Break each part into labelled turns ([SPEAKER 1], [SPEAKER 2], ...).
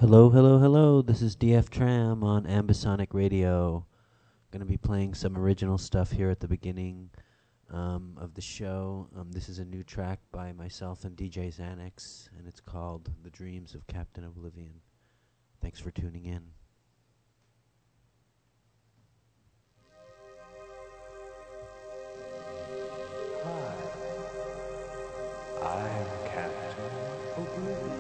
[SPEAKER 1] Hello, hello, hello. This is DF Tram on Ambisonic Radio. Going to be playing some original stuff here at the beginning of the show. This is a new track by myself and DJ Xanax, and it's called The Dreams of Captain Oblivion. Thanks for tuning in.
[SPEAKER 2] Hi, I'm Captain Oblivion.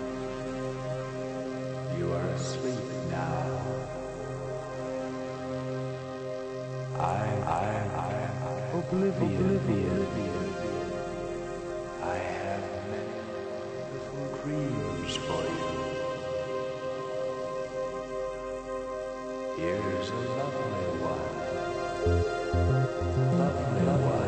[SPEAKER 2] You are asleep now. I'm Oblivion. I have many wonderful dreams for you. Here's a lovely one. Lovely one.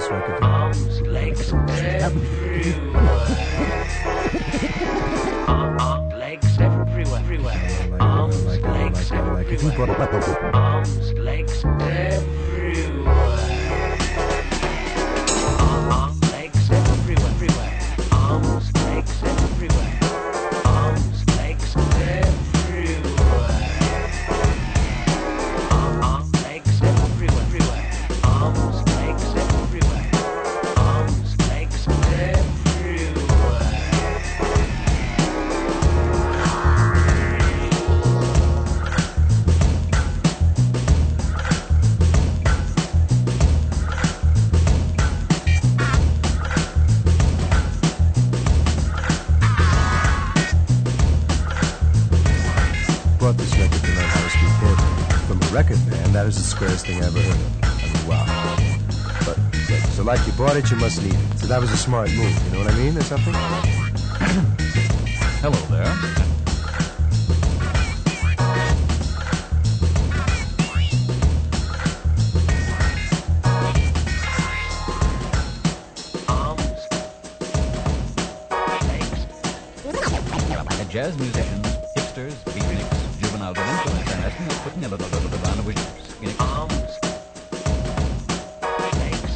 [SPEAKER 3] this record?
[SPEAKER 2] Arms, legs, everywhere. Legs everywhere. Arms, legs everywhere. Arms, legs everywhere. Legs everywhere. Arms, legs everywhere. Arms, legs everywhere. Legs everywhere. Arms, legs everywhere. Arms, legs everywhere.
[SPEAKER 3] Brought this record to learn how to speak hip. From a record man, that is the squarest thing I ever heard of. I mean, wow. But, so like you bought it, you must need it. So that was a smart move, you know what I mean, or something?
[SPEAKER 4] Hello there. Jazz musicians, hipsters, beatniks, juvenile delinquents, and asking us putting a little on the wishes.
[SPEAKER 2] Arms, legs,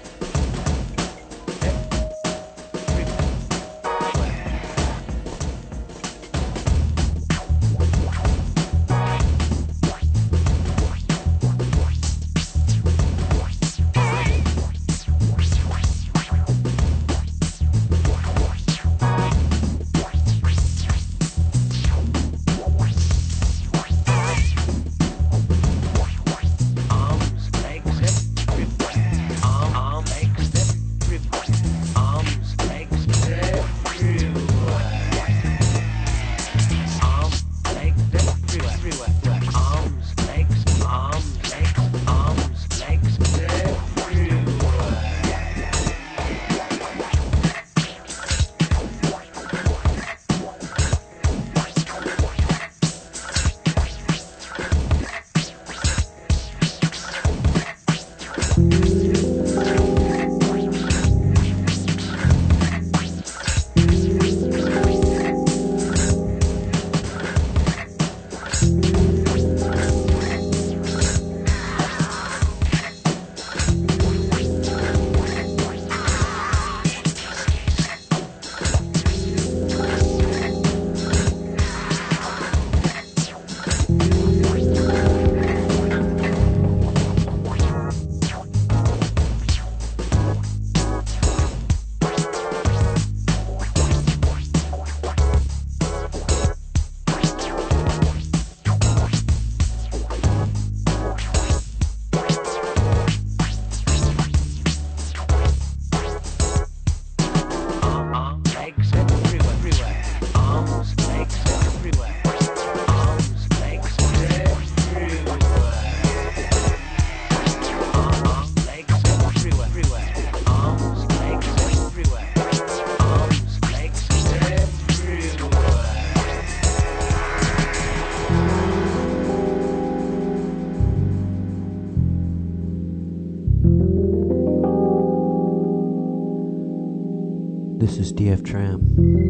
[SPEAKER 1] This is DF Tram.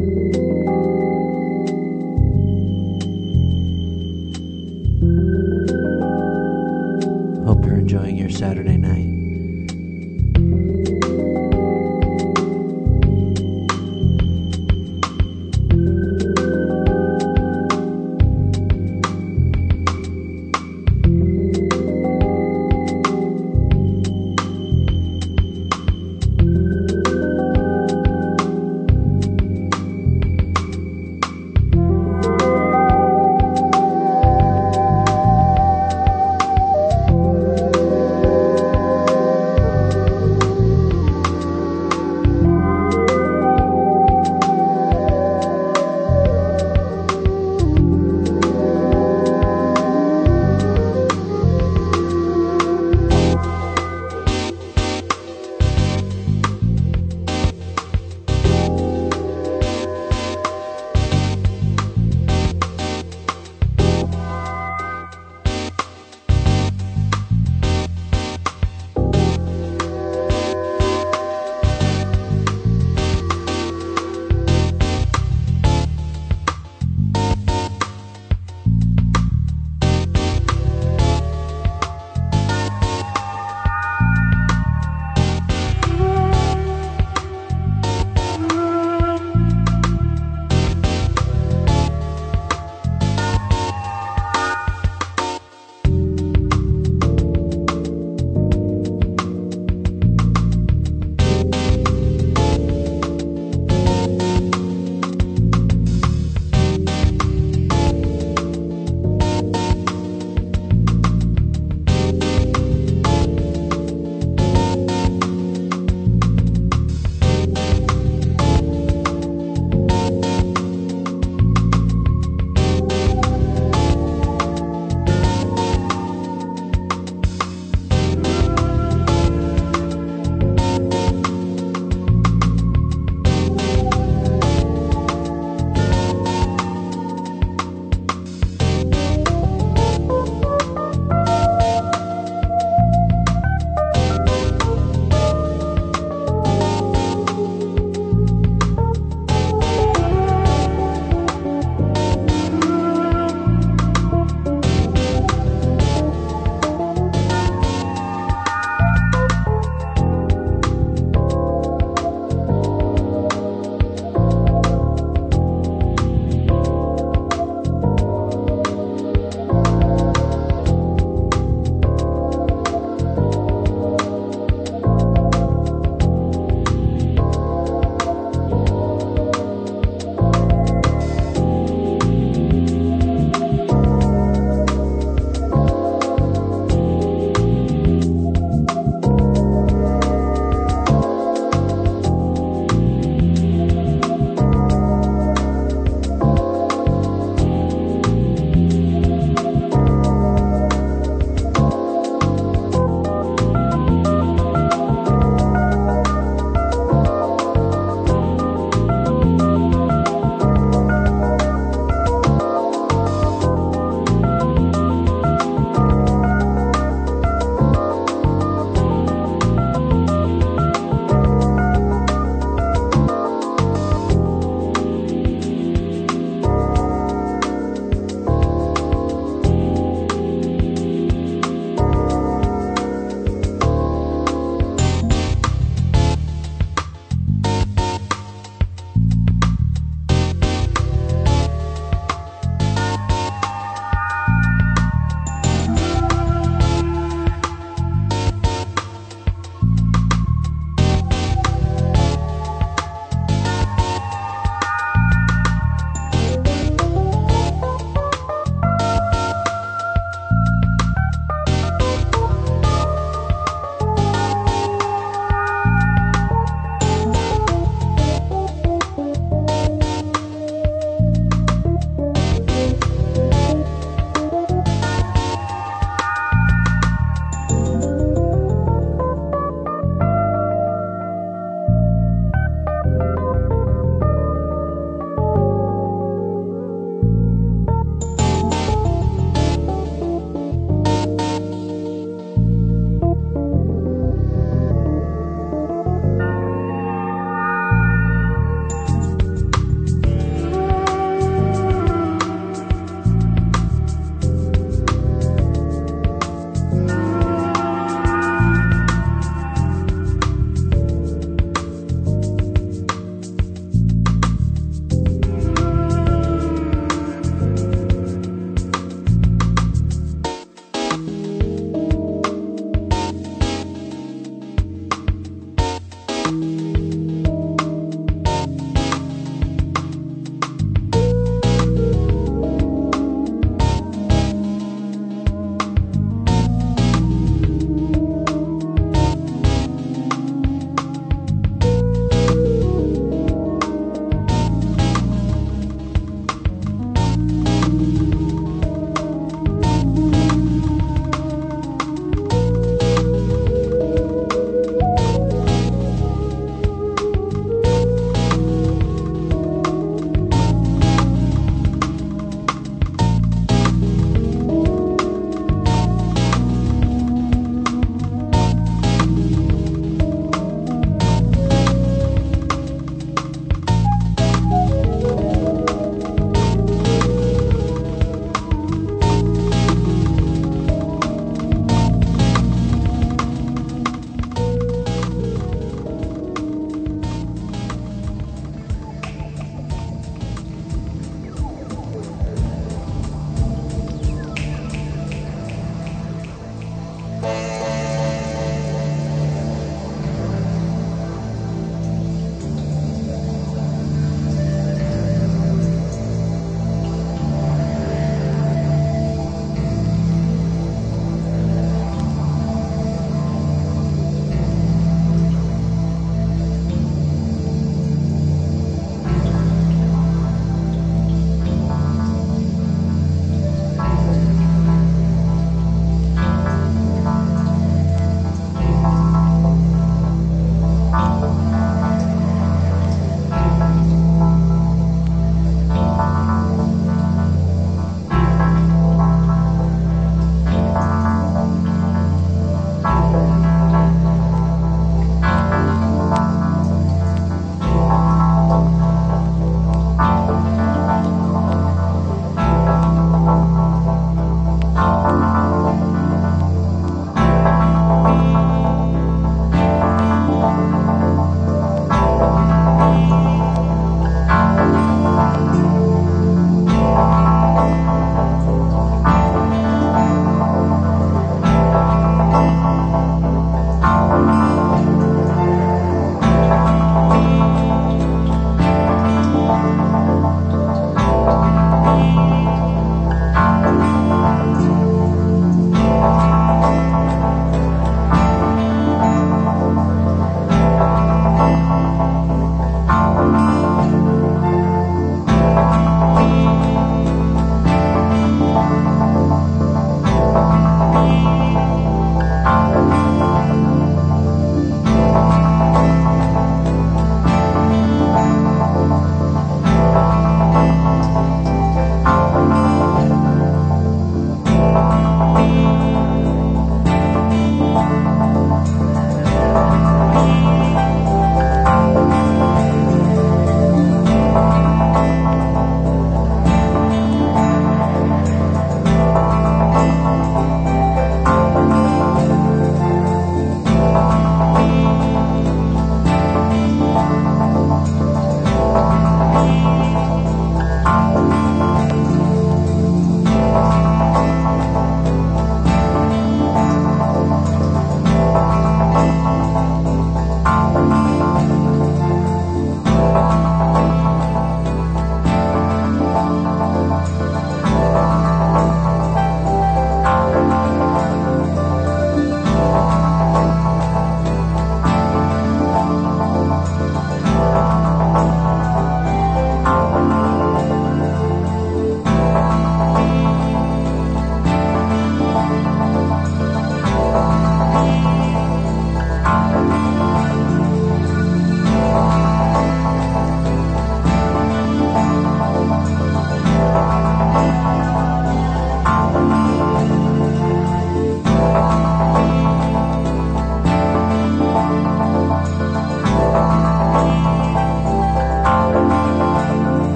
[SPEAKER 1] Hope you're enjoying your Saturday night.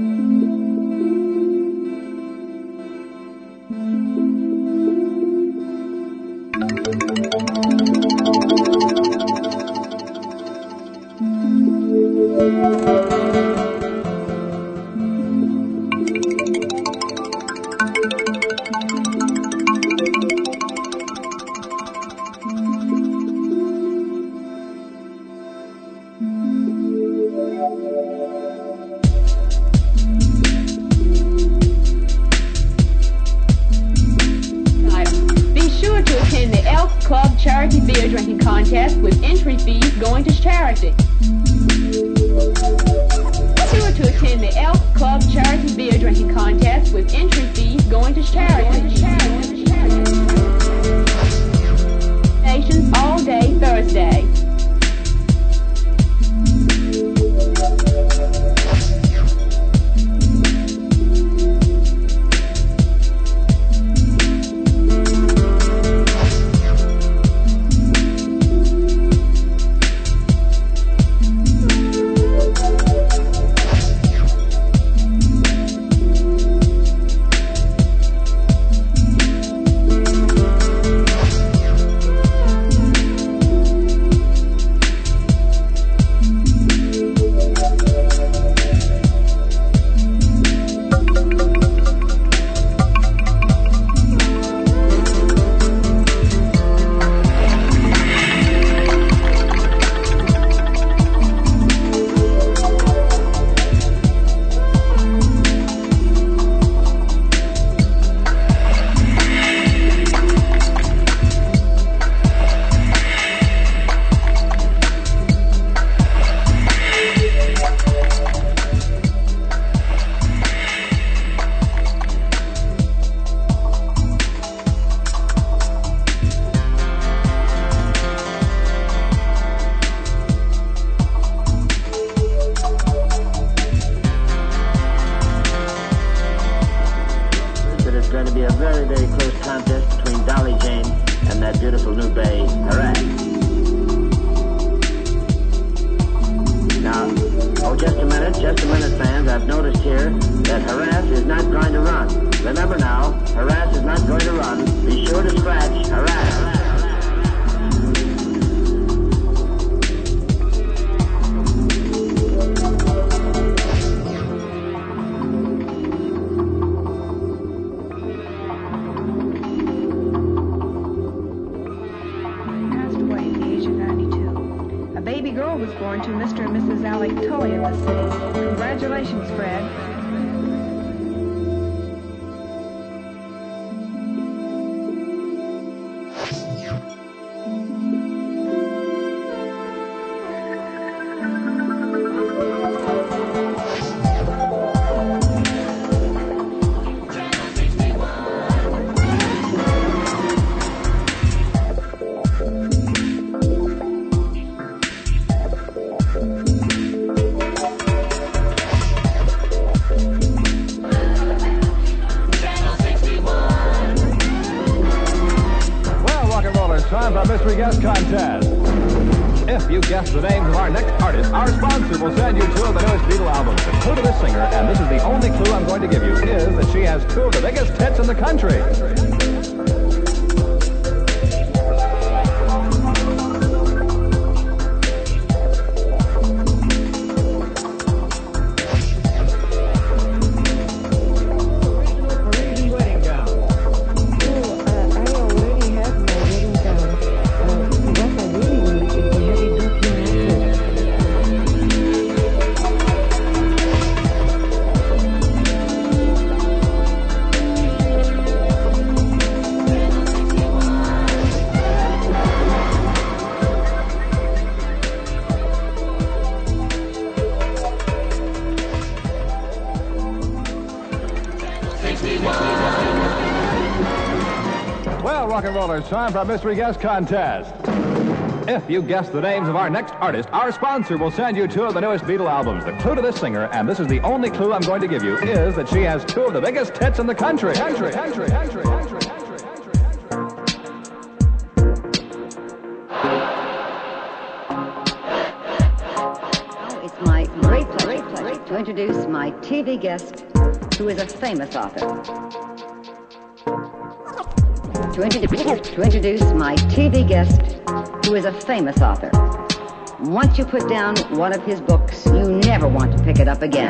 [SPEAKER 5] Mystery Guest Contest. If you guess the names of our next artist, our sponsor will send you two of the newest Beatle albums. The clue to this singer, and this is the only clue I'm going to give you, is that she has two of the biggest hits in the country. Well, rock and rollers, time for our Mystery Guest Contest. If you guess the names of our next artist, our sponsor will send you two of the newest Beatle albums. The clue to this singer, and this is the only clue I'm going to give you, is that she has two of the biggest hits in the country.
[SPEAKER 6] It's my great pleasure to to introduce my TV guest, who is a famous author. To introduce my TV guest, who is a famous author. Once you put down one of his books, you never want to pick it up again.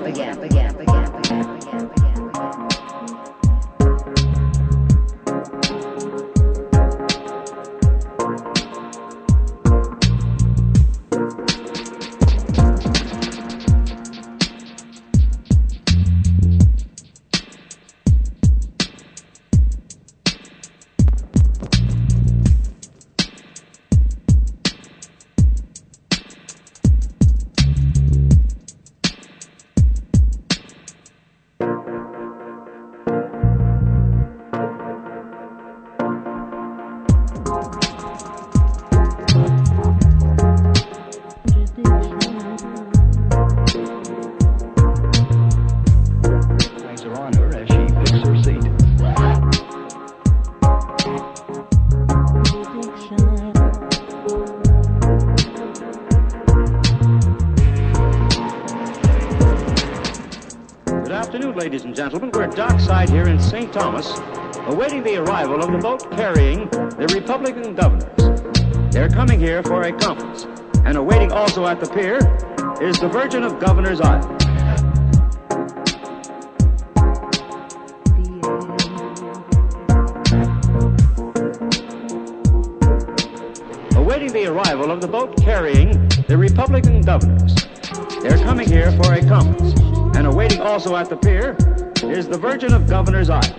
[SPEAKER 7] Ladies and gentlemen, we're dockside here in St. Thomas, awaiting the arrival of the boat carrying the Republican governors. They're coming here for a conference, and awaiting also at the pier is the Virgin of Governors Island. Awaiting the arrival of the boat carrying the Republican governors. They're coming here for a conference. And awaiting also at the pier is the Virgin of Governors Island.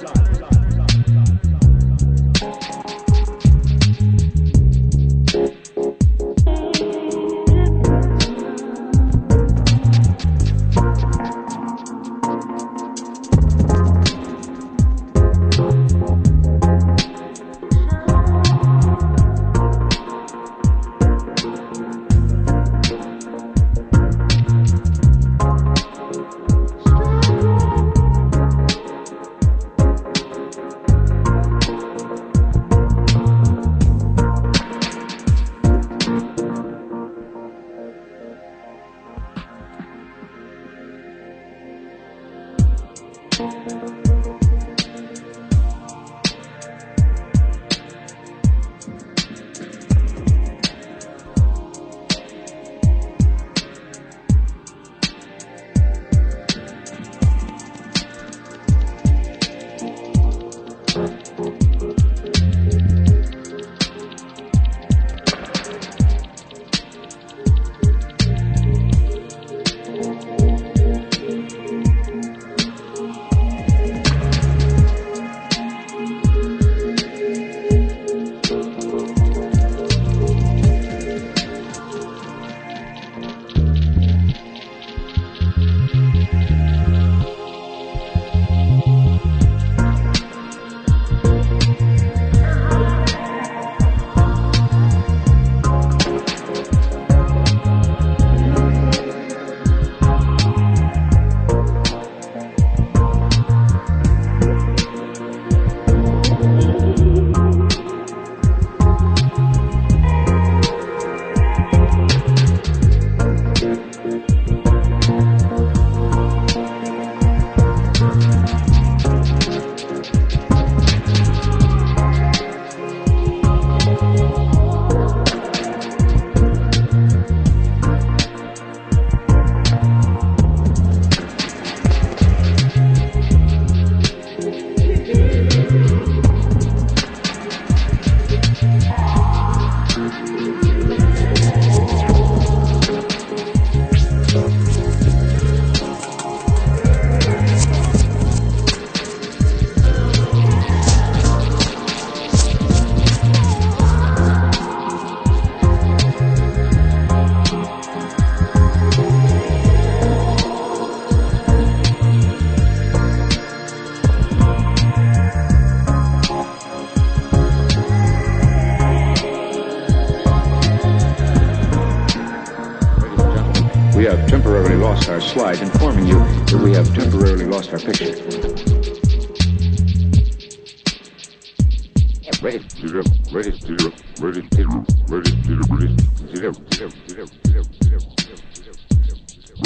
[SPEAKER 5] We have temporarily lost our slide, informing you that we have temporarily lost our picture.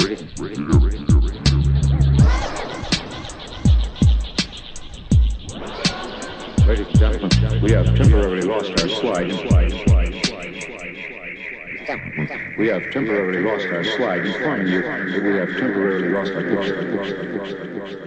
[SPEAKER 7] Ladies and gentlemen, we have temporarily lost our slide. We have temporarily lost our slide. Informing you that we have temporarily lost our picture.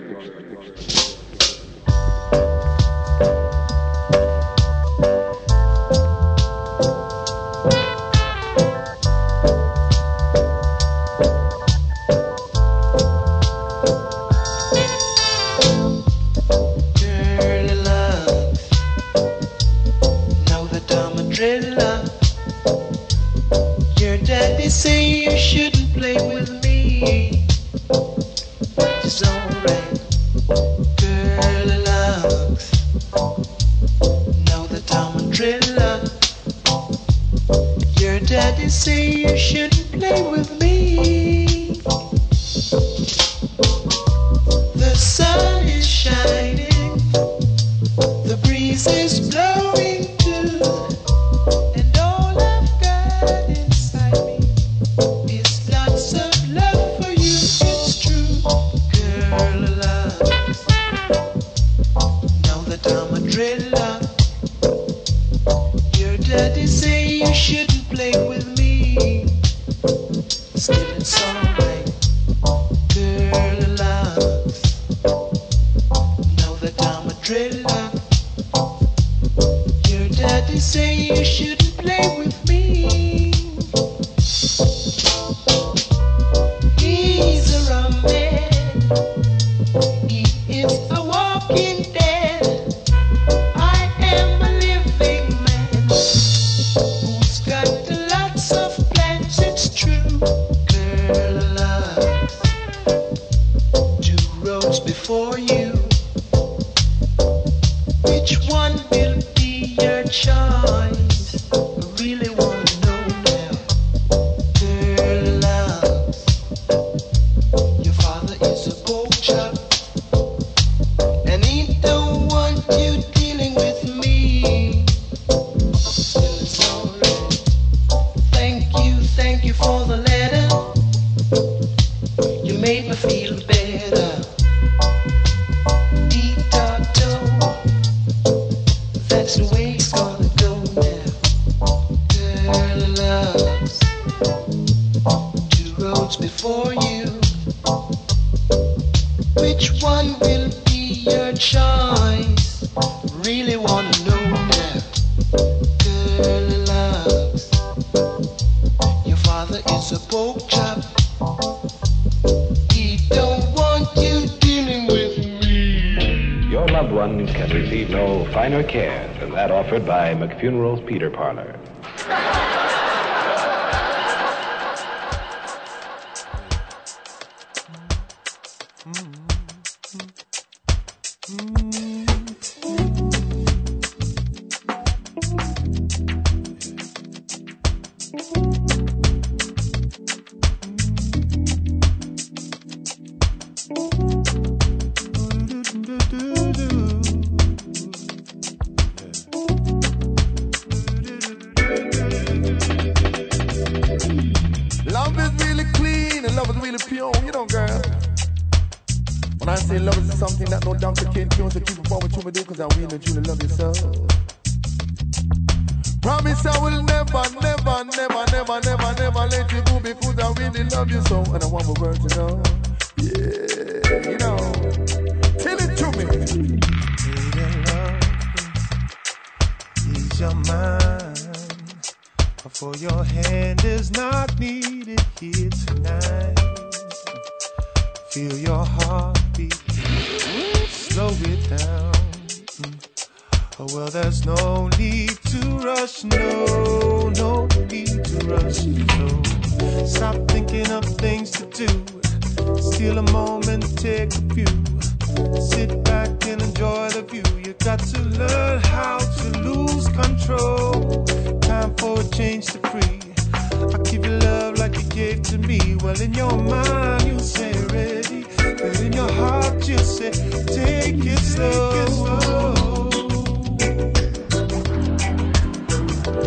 [SPEAKER 8] By McFuneral's Peter Parlor.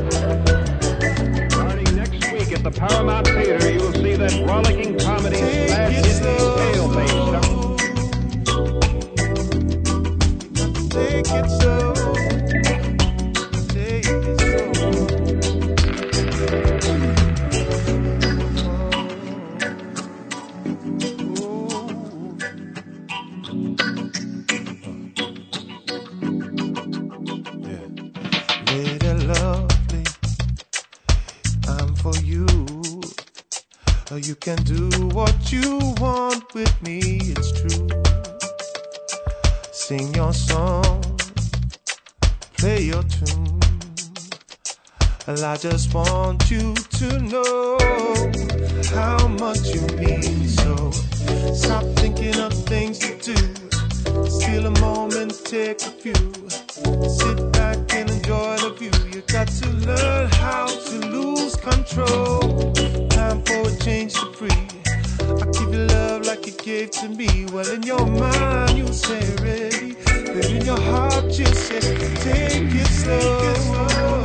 [SPEAKER 7] Paramount Theater, you will see that rollicking comedy
[SPEAKER 9] you can do what you want with me, it's true. Sing your song, play your tune. Well, I just want you to know how much you mean. So stop thinking of things to do. Steal a moment, take a few. Sit back and enjoy the view. You got to learn how to lose control. Time for a change to free. I give you love like you gave to me. Well, in your mind you say ready, but in your heart you say take it slow.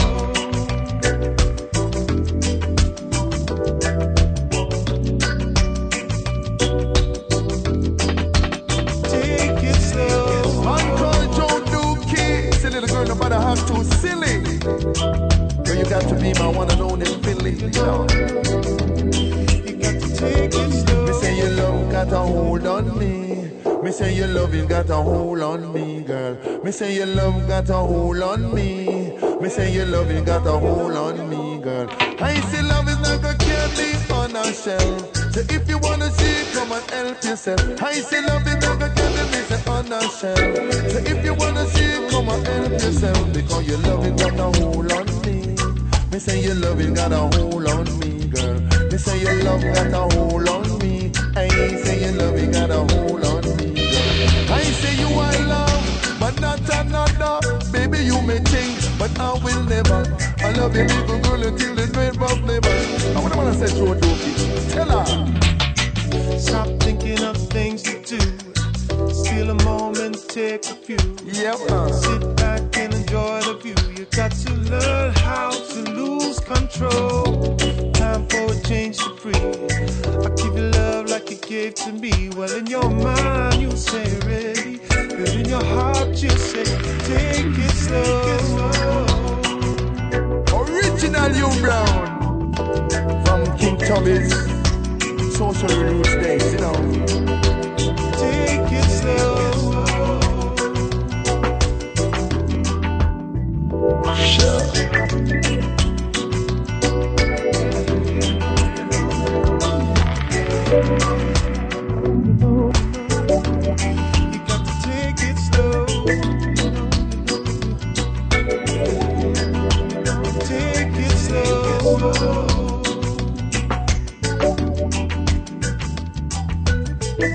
[SPEAKER 10] Nobody have too silly. Girl, you got to be my one and only Philly. You know.
[SPEAKER 9] You got to take it slow.
[SPEAKER 10] Me say your love got a hold on me. Me say your love you got a hold on me, girl. Me say your love got a hold on me. Me say your love you got a hold on me, girl. I say love is not gonna carry me on a shelf. So if you wanna see it, come and help yourself. I say love is not gonna carry me on a shelf. So if you wanna see it, come and help yourself. Because your love is got a hold on me. Me say your love is got a hold on me, girl. Me say your love got a hold on me. I say your love is got a hold on me, girl. I say you I love, but not another. Baby, you may change, but I will never. I love you, little girl, until the grave of never. I wanna say to her, tell her.
[SPEAKER 9] Stop thinking of things to do. Steal a moment, take a few.
[SPEAKER 10] Yep.
[SPEAKER 9] Sit back and enjoy the view. You got to learn how to lose control. Time for a change to free. I give you love like you gave to me. Well, in your mind you say ready, but in your heart you say take it slow.
[SPEAKER 10] Original you Brown from King Tubby's Social Roots Days, you know.
[SPEAKER 9] Take it slow.
[SPEAKER 10] Sure.
[SPEAKER 9] You got to take it slow. Take it slow.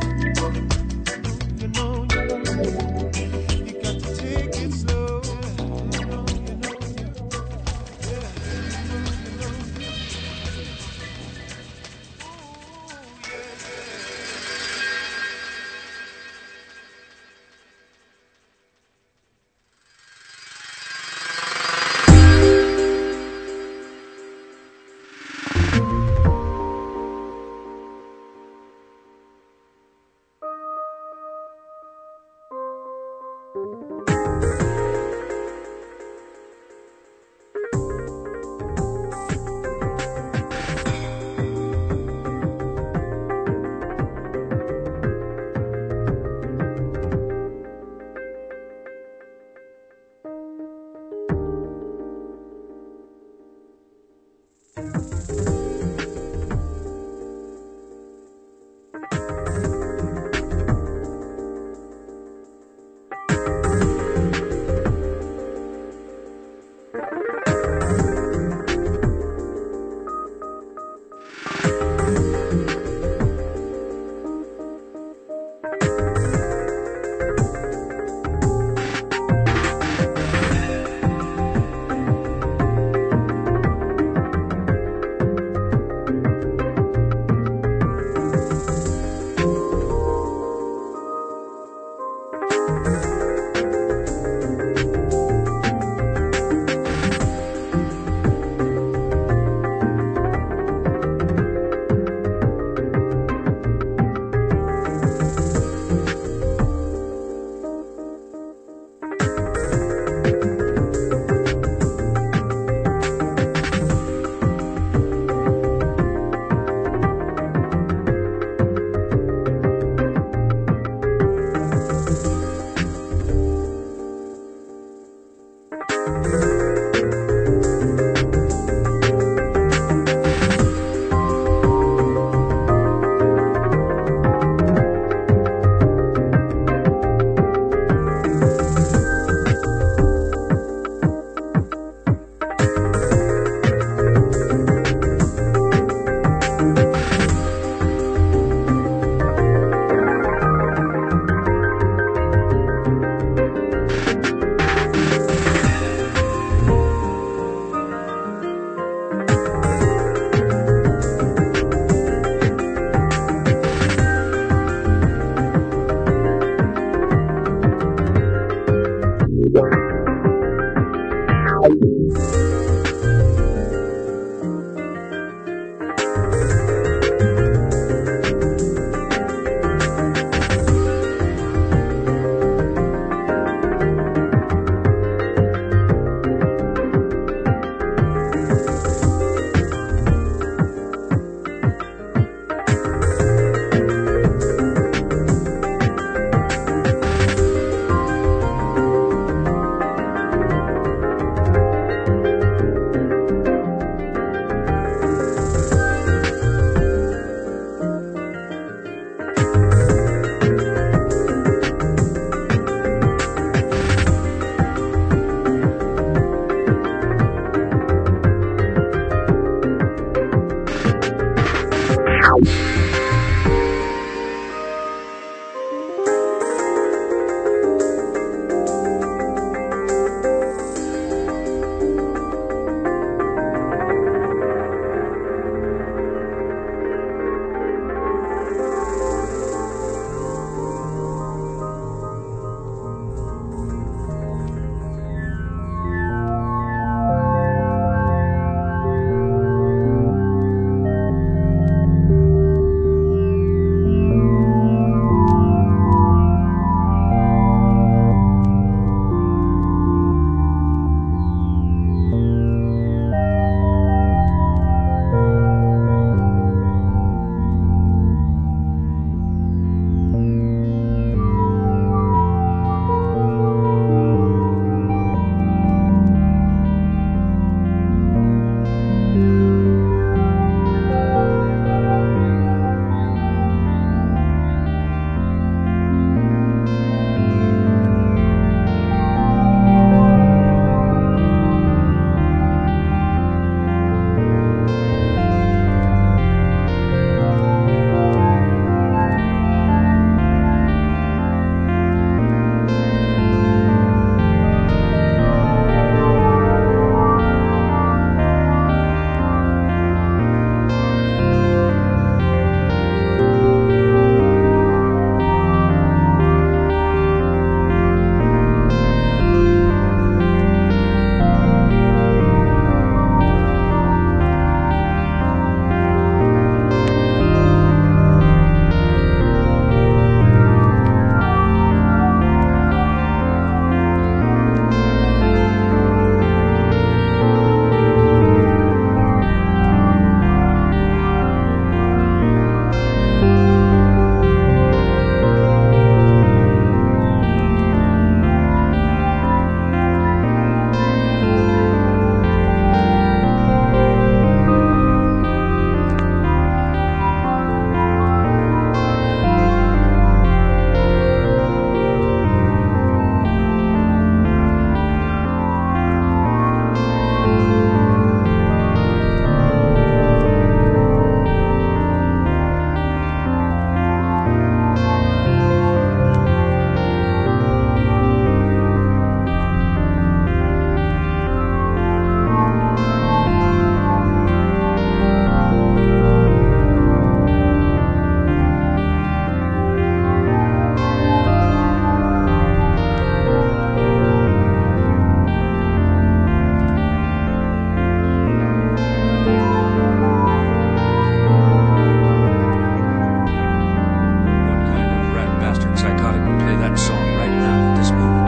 [SPEAKER 11] that song right now at this moment?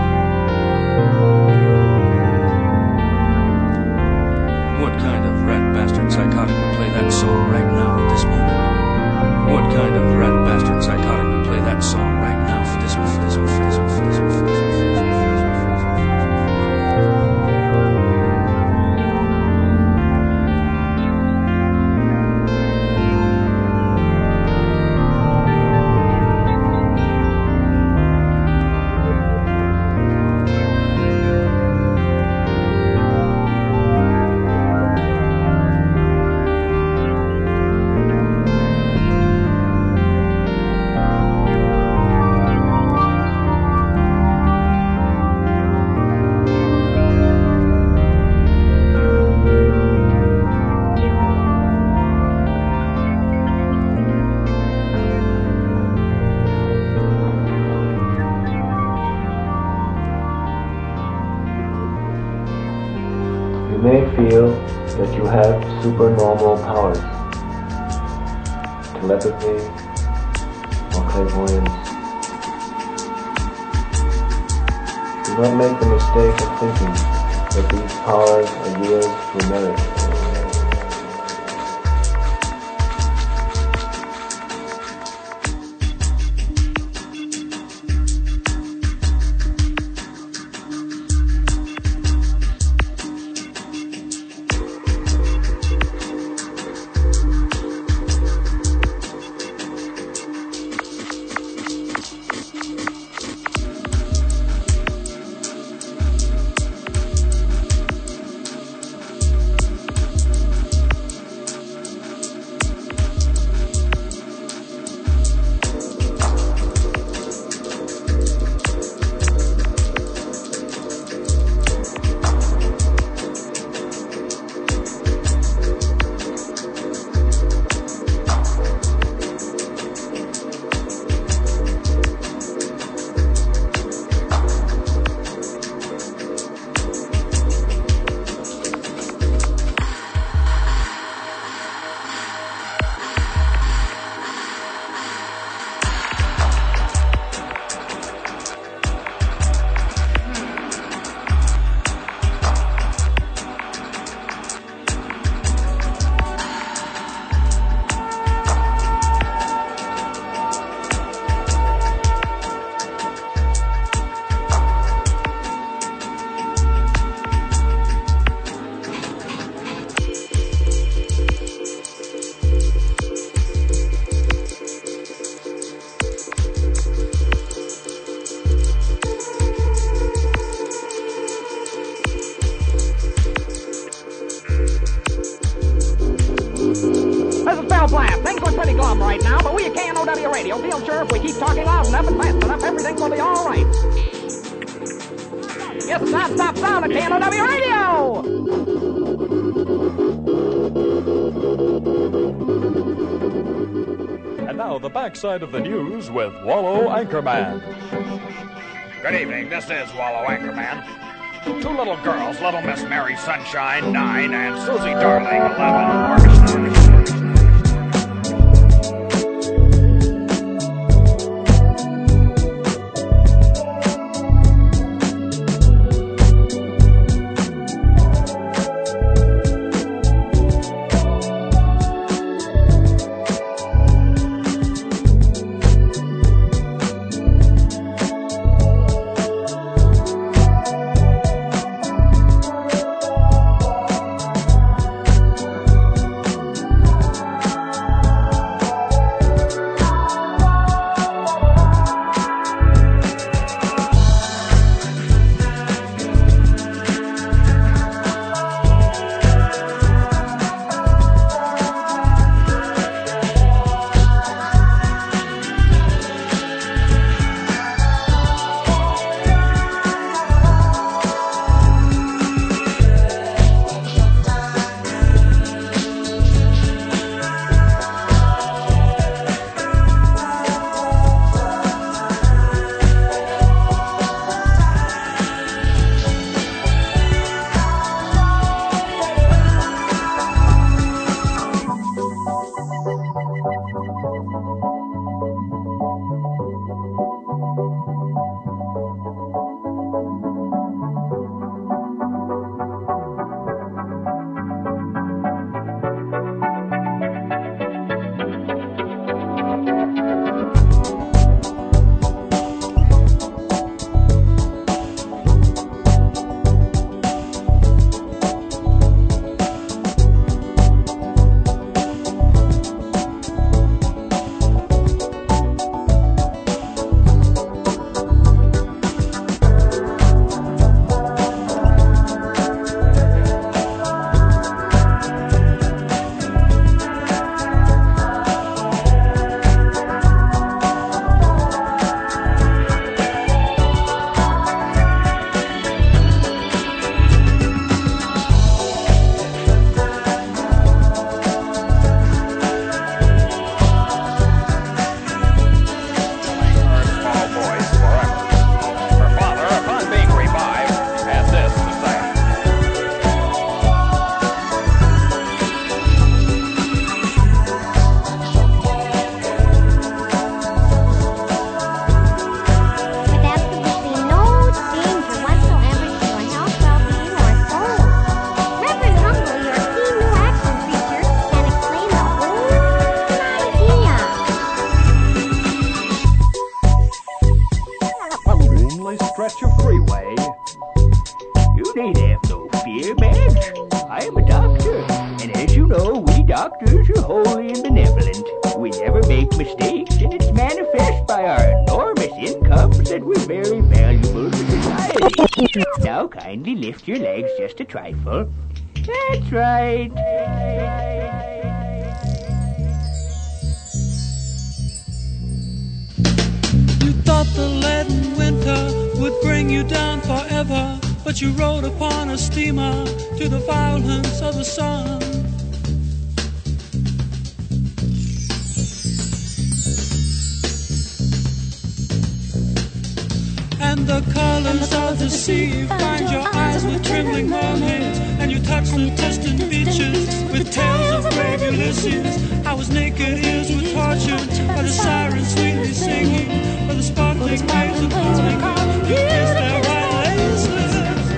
[SPEAKER 11] What kind of rat bastard psychotic would play that song right now at this moment? What kind of rat bastard psychotic would play that song right now at this moment?
[SPEAKER 12] You may feel that you have supernormal powers, telepathy or clairvoyance. Do not make the mistake of thinking that these powers are yours for merit.
[SPEAKER 13] Things look pretty glum right now, but we at KNOW Radio feel sure if we keep talking loud enough and fast enough, everything will be all right. Yes, it's non-stop sound at KNOW Radio!
[SPEAKER 5] And now the backside of the news with Wallow Anchorman.
[SPEAKER 14] Good evening, this is Wallow Anchorman. Two little girls, Little Miss Mary Sunshine, 9, and Susie Darling, 11, were
[SPEAKER 15] only stretch of freeway. You need have no fear, Max. I am a doctor, and as you know, we doctors are holy and benevolent. We never make mistakes, and it's manifest by our enormous incomes that we're very valuable to society. Now kindly lift your legs just a trifle. That's right.
[SPEAKER 16] You thought the leaden winter would bring you down forever, but you rode upon a steamer to the violence of the sun. And the colors of the sea find your eyes with trembling mermaids, and you touch the distant beaches with tales of brave Ulysses. I was naked, ears were tortured by the sirens sweetly singing, by the sparkling waves of calling. You kissed their white laces.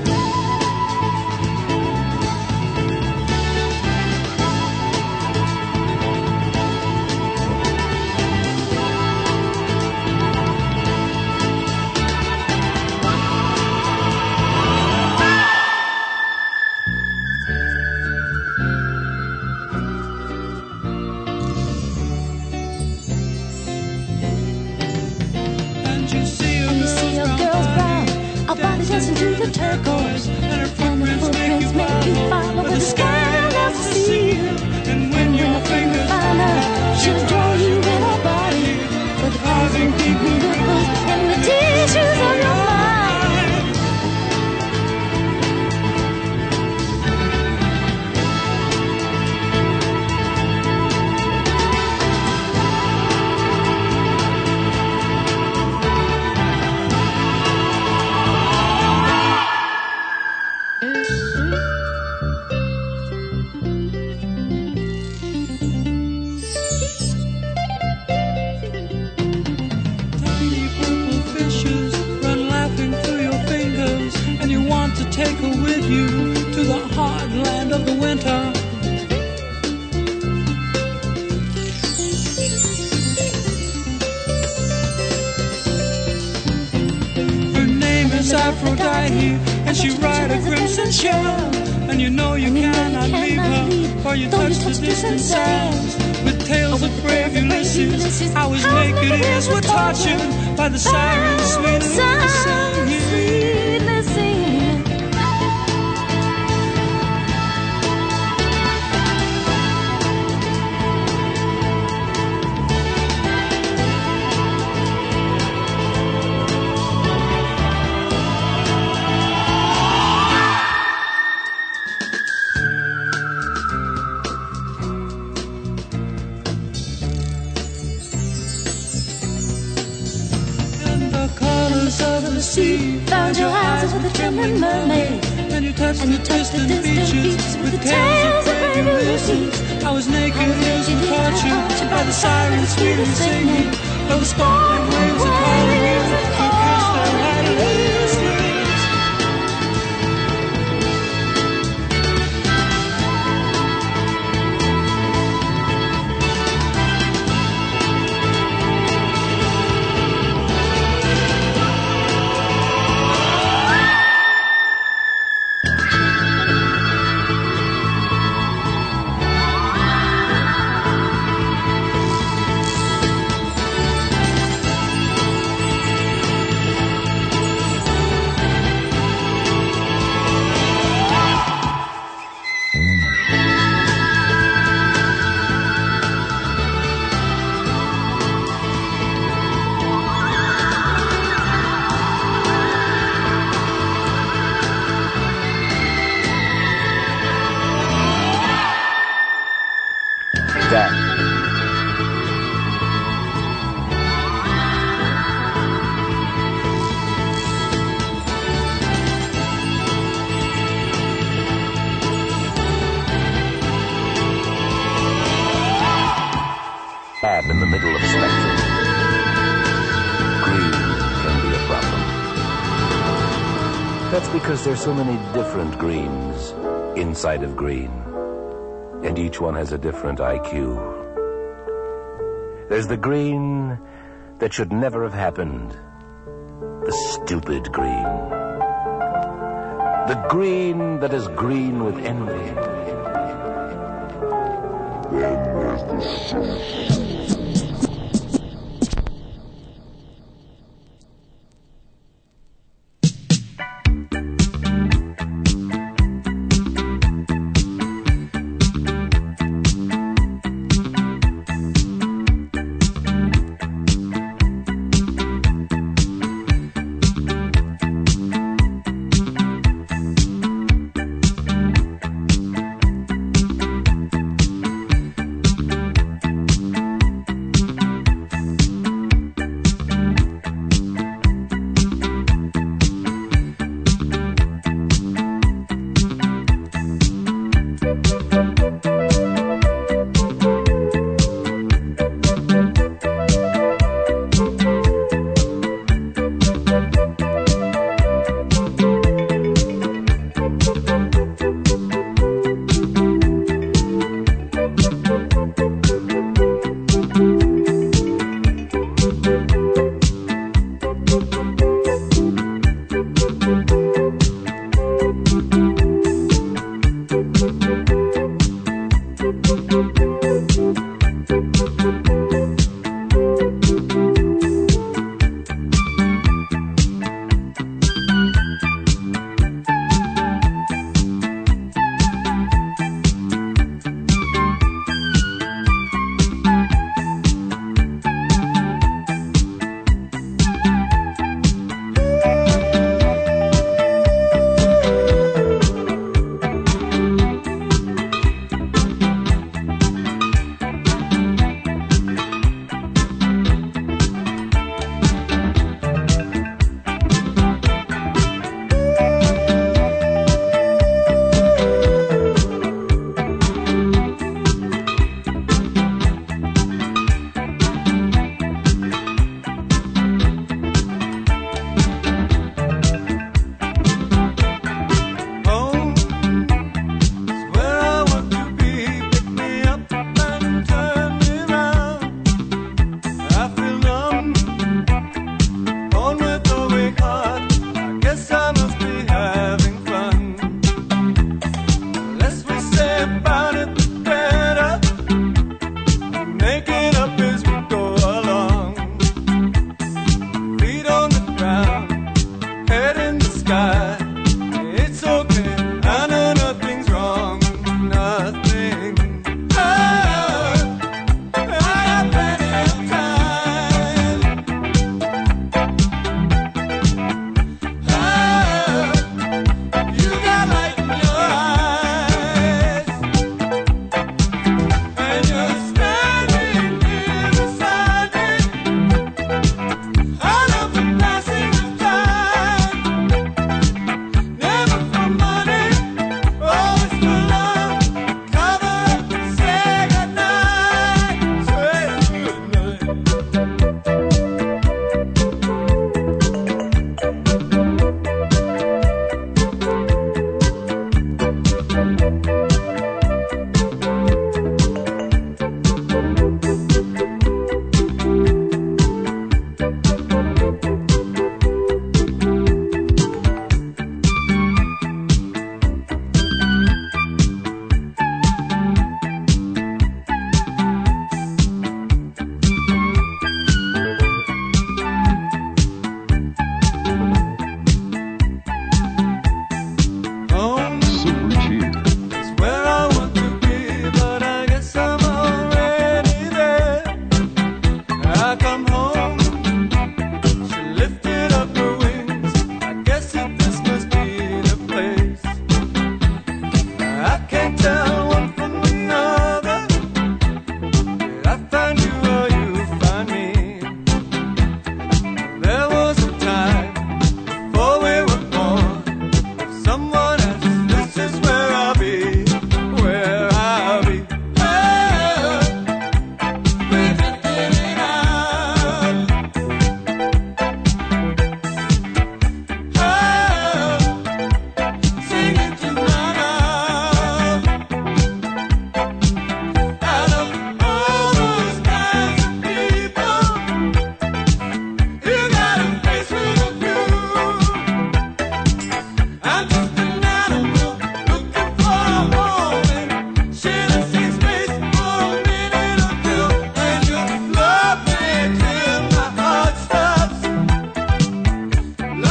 [SPEAKER 16] Dancing to the turquoise, and her footprints make you follow the sky of the sea. And when your fingers find her, she'll draw you in her body, with the carving deep in the book and the tissues of your mind. Take her with you to the hard land of the winter. Her name is Aphrodite, and she rides a crimson shell. And you know you cannot leave her, for you touch the distant sands with tales of brave Ulysses. I was naked, ears were tortured by the sirens sweetly singing. Found your eyes with a trembling mermaid, and you touched the distant beaches with tales of brave Ulysses. I was naked, ears were tortured by the sirens sweetly singing, by the sparkling waves of calling you. You kissed their white laces.
[SPEAKER 17] In the middle of spectrum, green can be a problem. That's because there's so many different greens inside of green, and each one has a different IQ. There's the green that should never have happened, the stupid green. The green that is green with envy. Then there's the sun.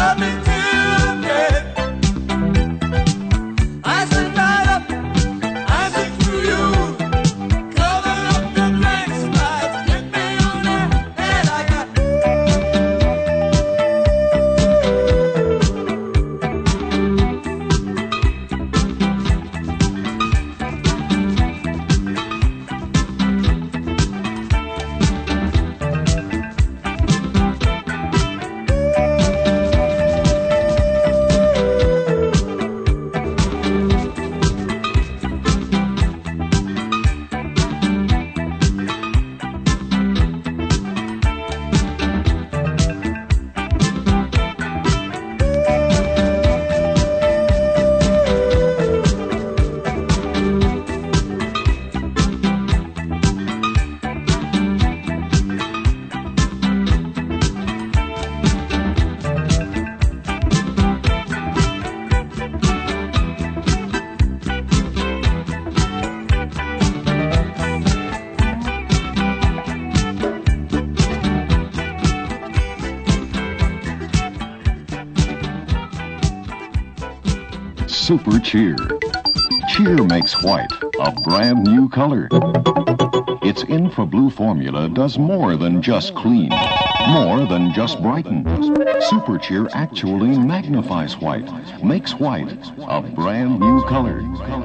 [SPEAKER 18] Super Cheer. Cheer makes white a brand new color. Its Infrablue formula does more than just clean, more than just brighten. Super Cheer actually magnifies white, makes white a brand new color.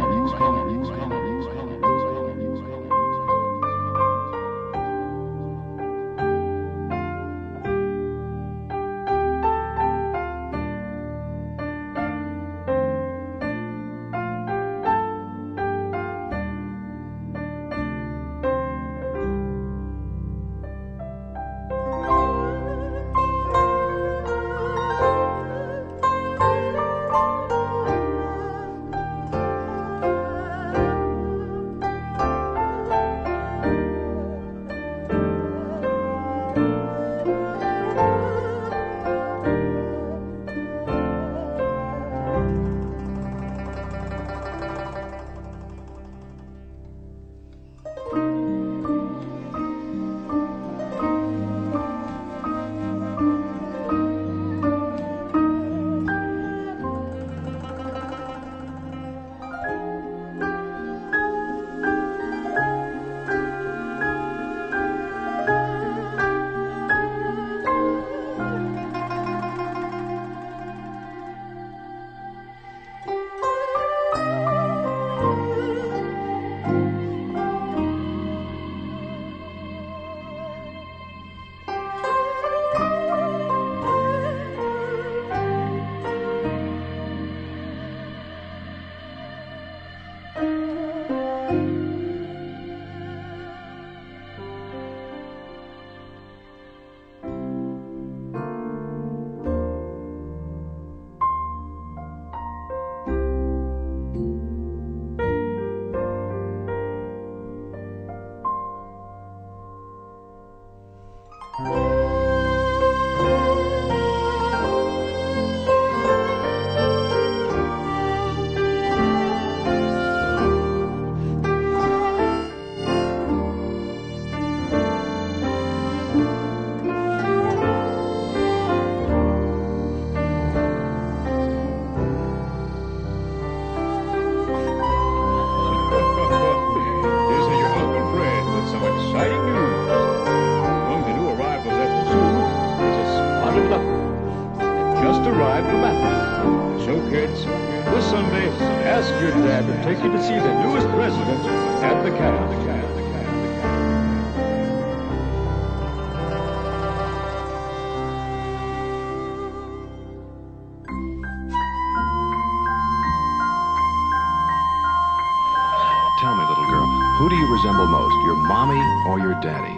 [SPEAKER 19] Tell me, little girl, who do you resemble most, your mommy or your daddy?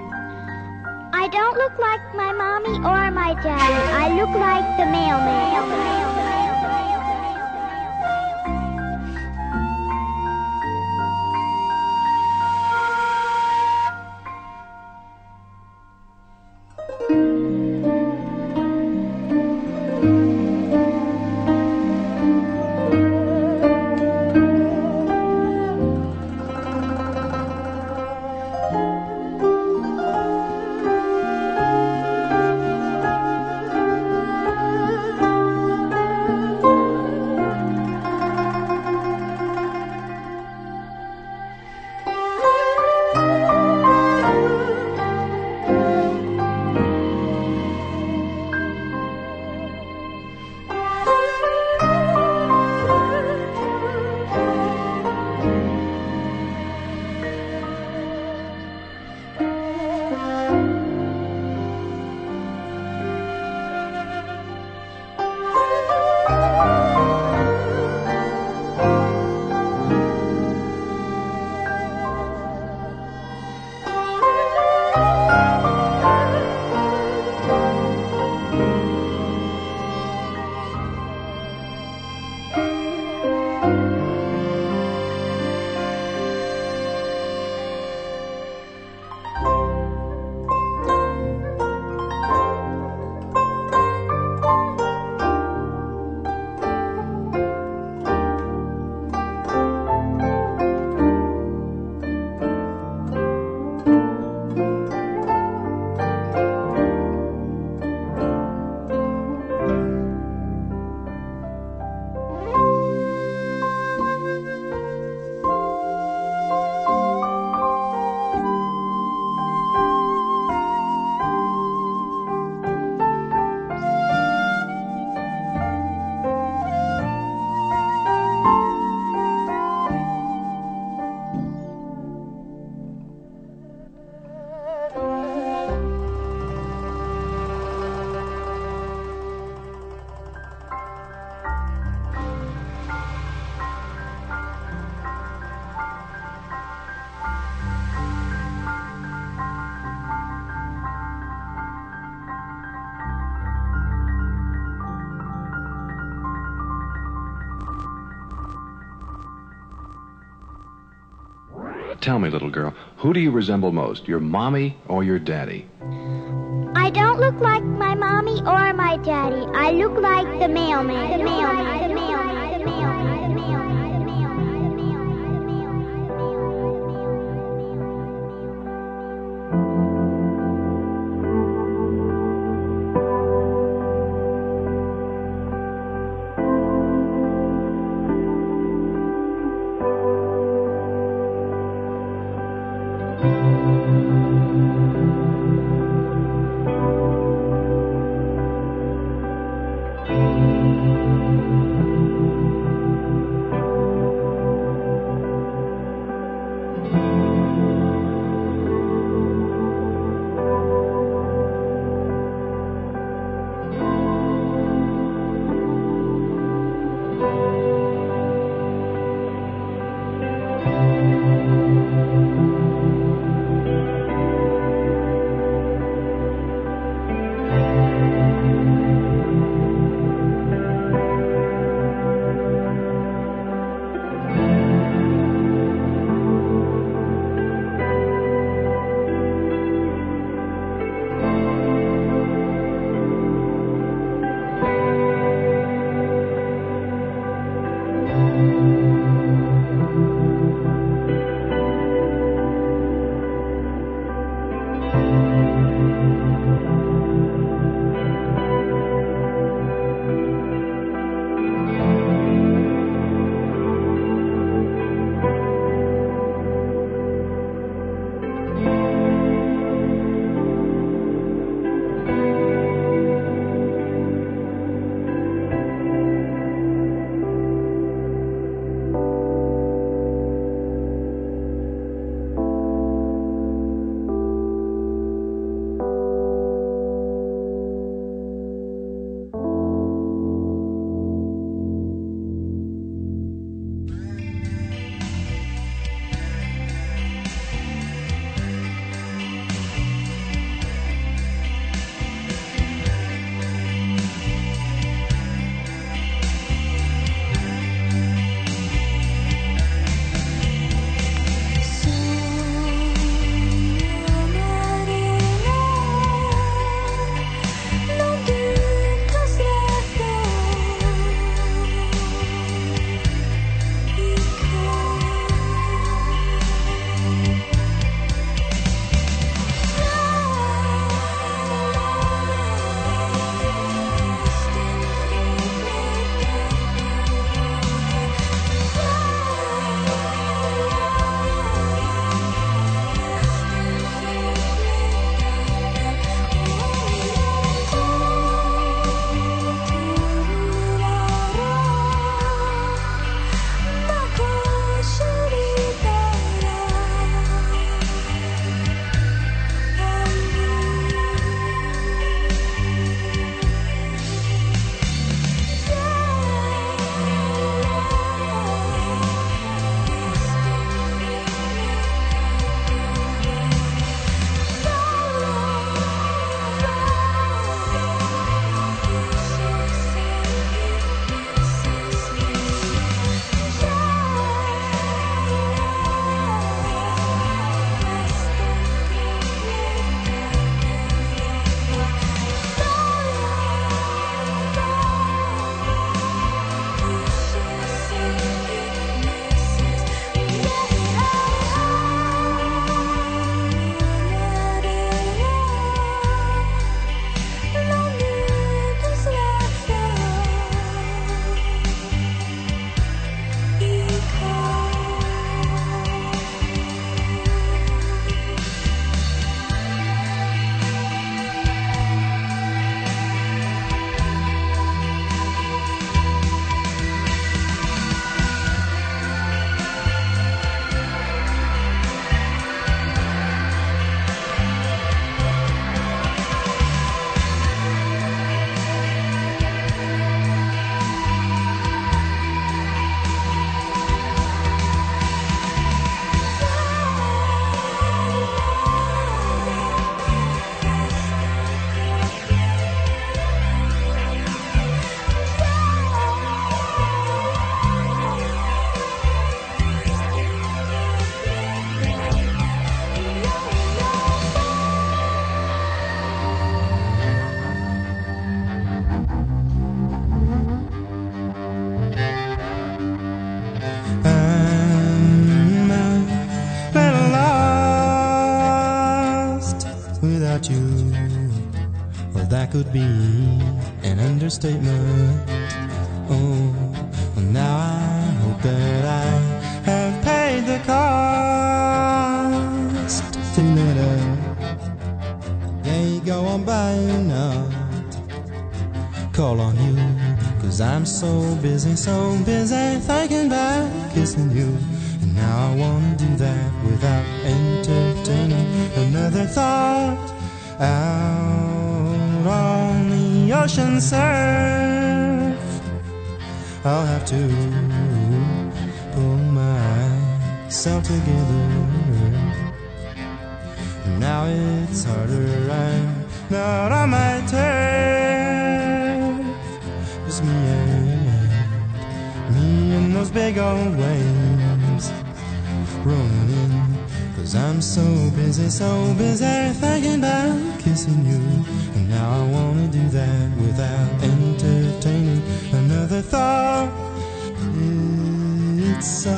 [SPEAKER 20] I don't look like my mommy or my daddy. I look like the mailman.
[SPEAKER 19] Tell me, little girl, who do you resemble most, your mommy or your daddy?
[SPEAKER 20] I don't look like my mommy or my daddy. I look like the mailman. The mailman. The mailman. The mailman. The mailman.
[SPEAKER 21] could be an understatement. Oh, now I hope that I have paid the cost to let a day go on by and not call on you. 'Cause I'm so busy thinking about kissing you. And now I wanna do that without entertaining another thought. Out on the ocean surf, I'll have to pull myself together. Now it's harder, I'm not on my turf. It's me and those big old waves rolling in. 'Cause I'm so busy thinking about kissing you. And now I wanna do that without entertaining another thought. It's so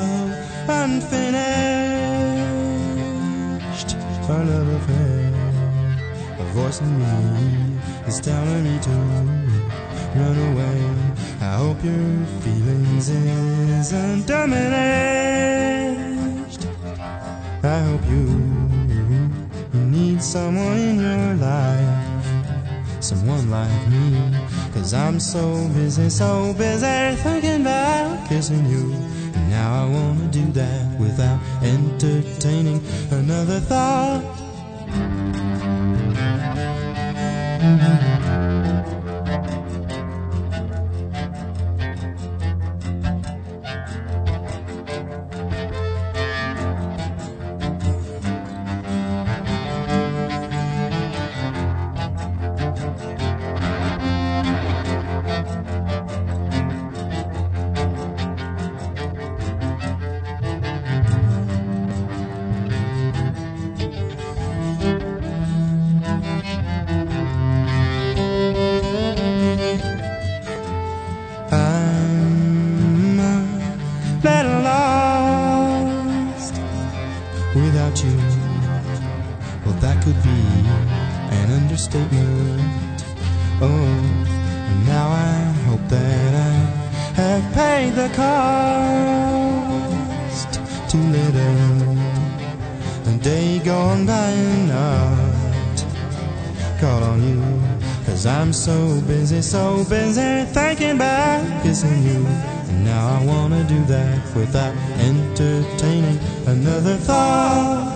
[SPEAKER 21] unfinished, our love affair. A voice in me is telling me to run away. I hope your feelings isn't diminished. I hope you need someone in your life, someone like me. 'Cause I'm so busy thinking about kissing you. And now I wanna do that without entertaining another thought. Without you, well, that could be an understatement. Oh, now I hope that I have paid the cost to let a day gone by and not call on you. 'Cause I'm so busy thinking about kissing you. And now I wanna do that without entertaining another thought.